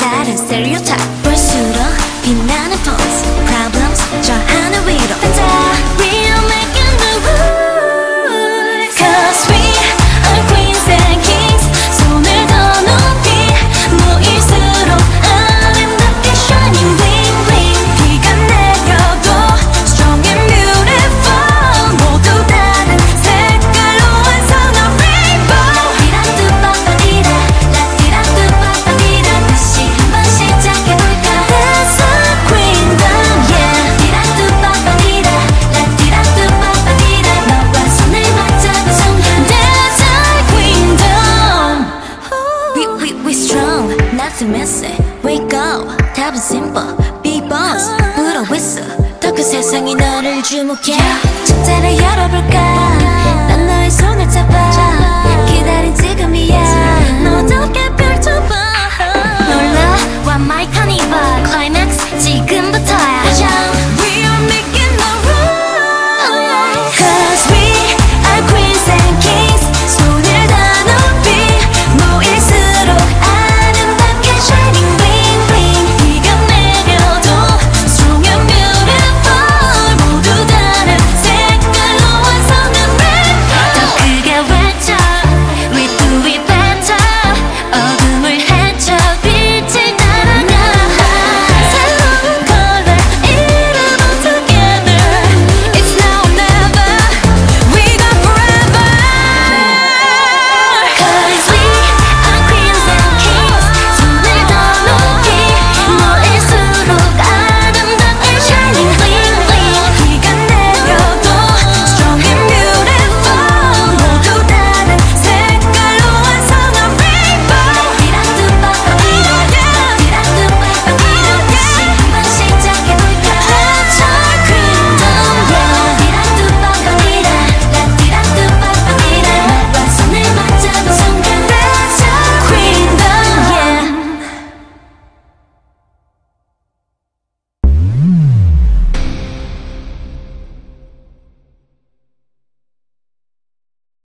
다른 stereotype 볼수록 빛나는 pose problems 저 하늘 위로 던져 We are making the rules Cause we are queens and kings 손을 더 높이 모일수록 아름답게 shining bling bling 비가 내려도 strong and beautiful 모두 다른 색깔로 완성한 rainbow 디라뚜빠빠디라 라디라뚜빠빠디라 다시 한번 시작해볼까 That's our queendom yeah 디라뚜빠빠디라 라디라뚜빠빠디라 너와 손을 맞잡은 순간 That's our queendom We strong not to miss it We go 답은 simple Big boss 불어 whistle 더 큰 세상이 너를 주목해 축제를 열어볼까 난 너의 손을 잡아 기다린 지금이야 너 어떻게 펼쳐봐 놀라와 my carnival climate